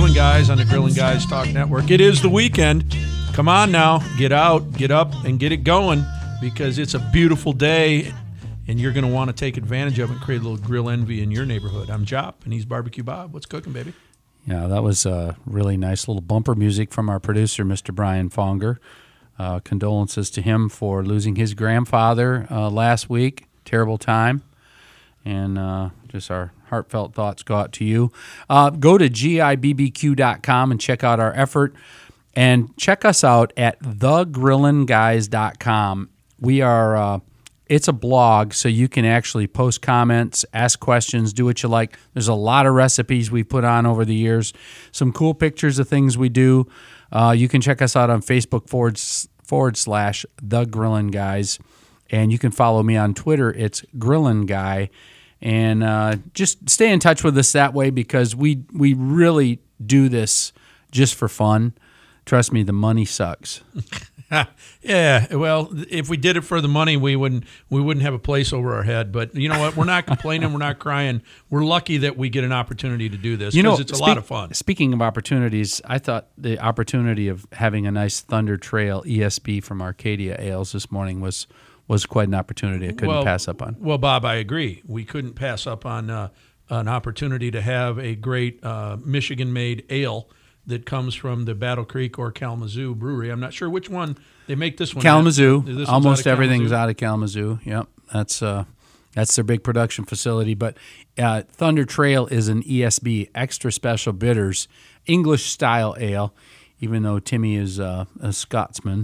Grilling Guys on the Grilling Guys Talk Network. It is the weekend. Come on now, get out, get up, and get it going because it's a beautiful day, and you're going to want to take advantage of it and create a little grill envy in your neighborhood. I'm Jop, and he's Barbecue Bob. What's cooking, baby? Yeah, that was really nice little bumper music from our producer, Mr. Brian Fonger. Condolences to him for losing his grandfather last week. Terrible time. And just our heartfelt thoughts go out to you. Go to gibbq.com and check out our effort. And check us out at thegrillinguys.com. We are... It's a blog, so you can actually post comments, ask questions, do what you like. There's a lot of recipes we put on over the years, some cool pictures of things we do. You can check us out on Facebook / The Grillin' Guys, and you can follow me on Twitter. It's Grillin' Guy, and just stay in touch with us that way because we really do this just for fun. Trust me, the money sucks. Yeah, well, if we did it for the money, we wouldn't have a place over our head. But you know what? We're not complaining. We're not crying. We're lucky that we get an opportunity to do this because it's a lot of fun. Speaking of opportunities, I thought the opportunity of having a nice Thunder Trail ESB from Arcadia Ales this morning was quite an opportunity I couldn't pass up on. Well, Bob, I agree. We couldn't pass up on an opportunity to have a great Michigan-made ale that comes from the Battle Creek or Kalamazoo brewery. I'm not sure which one they make this one. Kalamazoo. Almost everything's out of Kalamazoo. Yep, that's their big production facility. But Thunder Trail is an ESB, extra special bitters, English style ale. Even though Timmy is a Scotsman,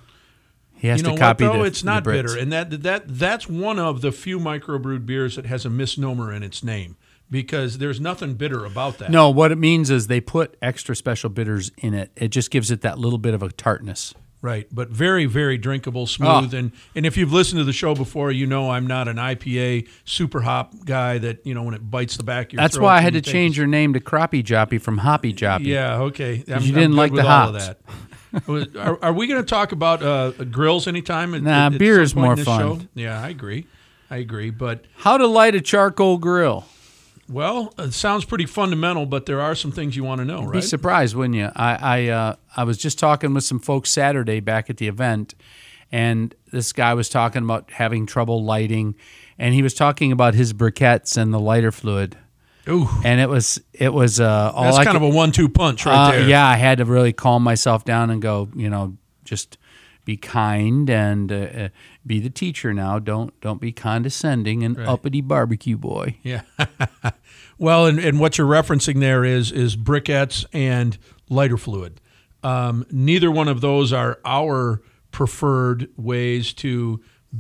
he has to copy the it's not the Brits. bitter, and that's one of the few microbrewed beers that has a misnomer in its name. Because there's nothing bitter about that. No, what it means is they put extra special bitters in it. It just gives it that little bit of a tartness. Right, but very, very drinkable, smooth. Oh. And if you've listened to the show before, you know I'm not an IPA super hop guy that, when it bites the back of your throat. That's why I had to change your name to Crappie Joppy from Hoppy Joppy. Yeah, okay. You didn't like the hops. Are we going to talk about grills anytime? Nah, beer is more fun. Show? Yeah, I agree. But how to light a charcoal grill? Well, it sounds pretty fundamental, but there are some things you want to know, right? Be surprised, wouldn't you? I was just talking with some folks Saturday back at the event, and this guy was talking about having trouble lighting, and he was talking about his briquettes and the lighter fluid. Ooh. And it was all that's kind of a 1-2 punch right there. Yeah, I had to really calm myself down and go, just be kind and be the teacher now. Don't be condescending and uppity barbecue boy. Yeah. Well, and what you're referencing there is briquettes and lighter fluid. Neither one of those are our preferred ways to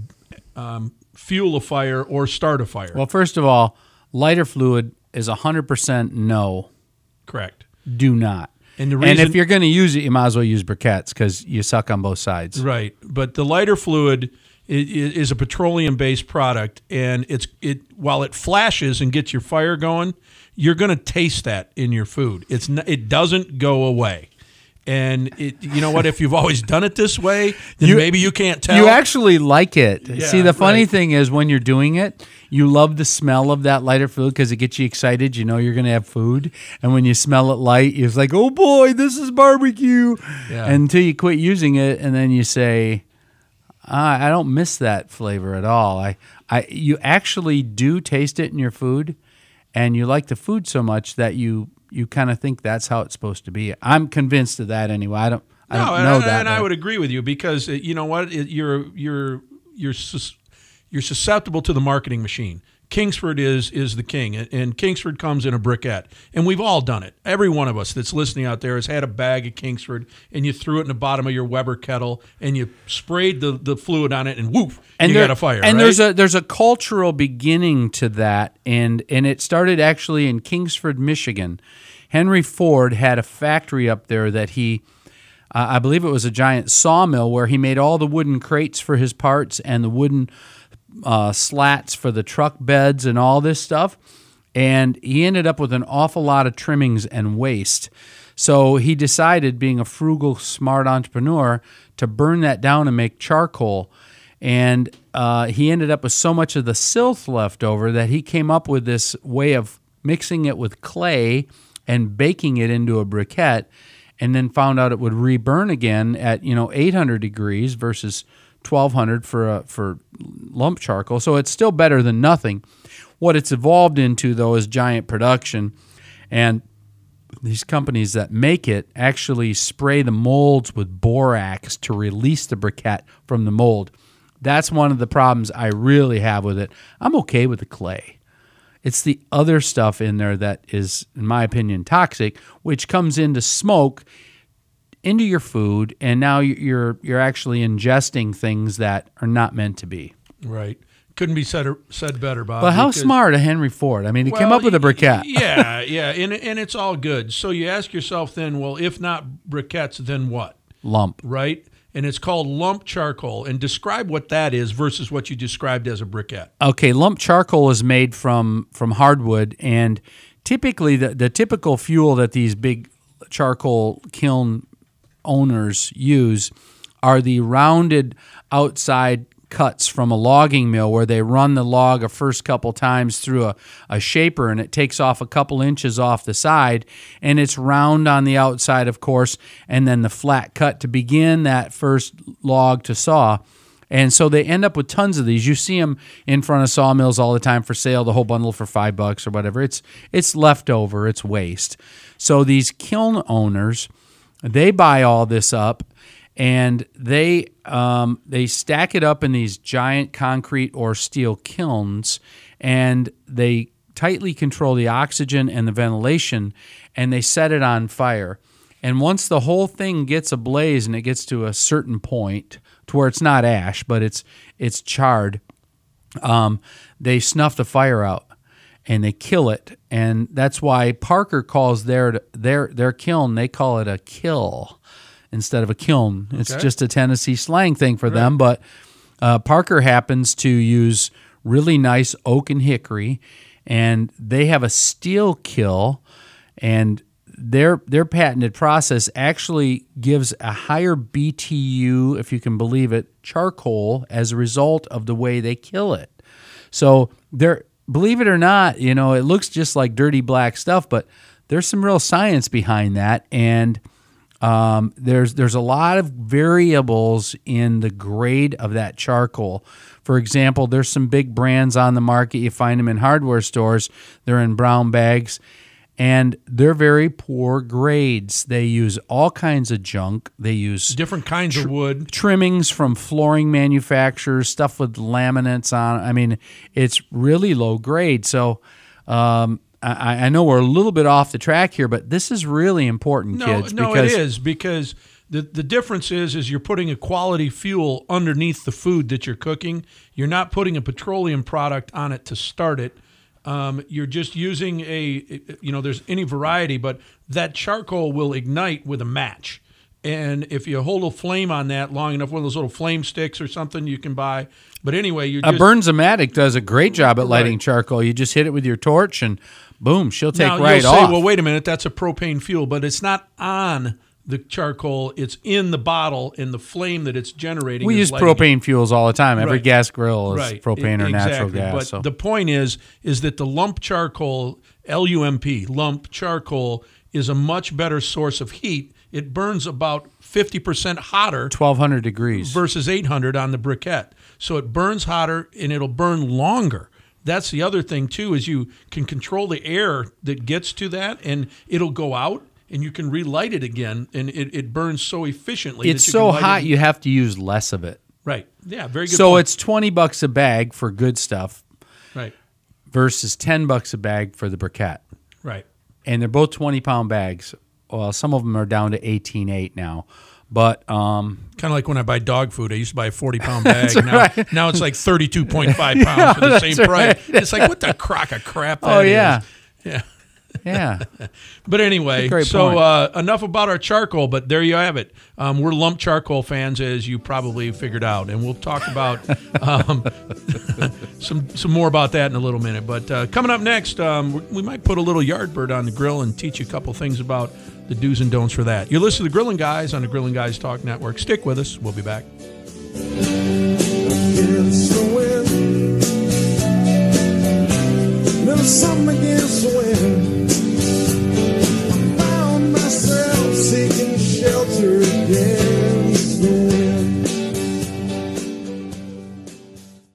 fuel a fire or start a fire. Well, first of all, lighter fluid is 100% no. Correct. Do not. And if you're going to use it, you might as well use briquettes because you suck on both sides. Right. But the lighter fluid is a petroleum-based product, and while it flashes and gets your fire going, you're going to taste that in your food. It doesn't go away. And you know what? If you've always done it this way, then maybe you can't tell. You actually like it. Yeah, see, the funny thing is when you're doing it, you love the smell of that lighter fluid because it gets you excited. You know you're going to have food. And when you smell it light, you're like, oh, boy, this is barbecue. Yeah. Until you quit using it, and then you say, I don't miss that flavor at all. You actually do taste it in your food, and you like the food so much that you kind of think that's how it's supposed to be. I'm convinced of that anyway. I don't know that. And I would agree with you because you know what, you're susceptible to the marketing machine. Kingsford is the king, and Kingsford comes in a briquette, and we've all done it. Every one of us that's listening out there has had a bag of Kingsford, and you threw it in the bottom of your Weber kettle, and you sprayed the fluid on it, and woof, you got a fire. And right? there's a cultural beginning to that, and it started actually in Kingsford, Michigan. Henry Ford had a factory up there that I believe it was a giant sawmill where he made all the wooden crates for his parts and the wooden slats for the truck beds and all this stuff, and he ended up with an awful lot of trimmings and waste. So he decided, being a frugal, smart entrepreneur, to burn that down and make charcoal. And he ended up with so much of the silth left over that he came up with this way of mixing it with clay and baking it into a briquette, and then found out it would reburn again at 800 degrees versus 1200 for lump charcoal. So it's still better than nothing. What it's evolved into, though, is giant production, and these companies that make it actually spray the molds with borax to release the briquette from the mold. That's one of the problems I really have with it. I'm okay with the clay. It's the other stuff in there that is, in my opinion, toxic, which comes into smoke into your food, and now you're actually ingesting things that are not meant to be. Right. Couldn't be said better, Bob. But how smart of Henry Ford. I mean, he came up with a briquette. Yeah, and it's all good. So you ask yourself then, well, if not briquettes, then what? Lump. Right? And it's called lump charcoal. And describe what that is versus what you described as a briquette. Okay, lump charcoal is made from hardwood, and typically the typical fuel that these big charcoal kiln owners use are the rounded outside cuts from a logging mill where they run the log a first couple times through a shaper, and it takes off a couple inches off the side, and it's round on the outside, of course, and then the flat cut to begin that first log to saw. And so they end up with tons of these. You see them in front of sawmills all the time for sale, the whole bundle for $5 or whatever. It's leftover, it's waste. So these kiln owners, they buy all this up, and they stack it up in these giant concrete or steel kilns, and they tightly control the oxygen and the ventilation, and they set it on fire. And once the whole thing gets ablaze and it gets to a certain point to where it's not ash, but it's charred, they snuff the fire out and they kill it. And that's why Parker calls their kiln, they call it a kill instead of a kiln. It's just a Tennessee slang thing for them. But Parker happens to use really nice oak and hickory, and they have a steel kill, and their patented process actually gives a higher BTU, if you can believe it, charcoal as a result of the way they kill it. So believe it or not, it looks just like dirty black stuff, but there's some real science behind that, and there's a lot of variables in the grade of that charcoal. For example, there's some big brands on the market. You find them in hardware stores. They're in brown bags, and they're very poor grades. They use all kinds of junk. They use different kinds of wood, trimmings from flooring manufacturers, stuff with laminates on. I mean, it's really low grade. So I know we're a little bit off the track here, but this is really important, kids. No, it is, because the difference is you're putting a quality fuel underneath the food that you're cooking. You're not putting a petroleum product on it to start it. You're just using there's any variety, but that charcoal will ignite with a match. And if you hold a flame on that long enough, one of those little flame sticks or something you can buy. But anyway, a Burns-O-Matic does a great job at lighting charcoal. You just hit it with your torch, and boom, she'll take now, right you'll off. say, well, wait a minute, that's a propane fuel, but it's not on the charcoal. It's in the bottle, and the flame that it's generating. We use propane fuels all the time. Every gas grill is propane or natural gas. But so. The point is that the lump charcoal, LUMP, lump charcoal, is a much better source of heat. It burns about 50% hotter, 1,200 degrees versus 800 on the briquette. So it burns hotter, and it'll burn longer. That's the other thing too, is you can control the air that gets to that, and it'll go out, and you can relight it again, and it burns so efficiently. It's so hot you have to use less of it. Right. Yeah. Very good. So point. it's $20 a bag for good stuff, right, versus $10 a bag for the briquette. Right. And they're both 20-pound bags. Well, some of them are down to 18.8 now. But kind of like when I buy dog food, I used to buy a 40-pound bag. Now it's like 32.5 pounds for the same price. It's like, what the crock of crap that is. Yeah. Yeah. But anyway, so enough about our charcoal, but there you have it. We're lump charcoal fans, as you probably figured out, and we'll talk about some more about that in a little minute. But coming up next, we might put a little Yardbird on the grill and teach you a couple things about the do's and don'ts for that. You're listening to the Grilling Guys on the Grilling Guys Talk Network. Stick with us. We'll be back. There's something against the wind. shelter again.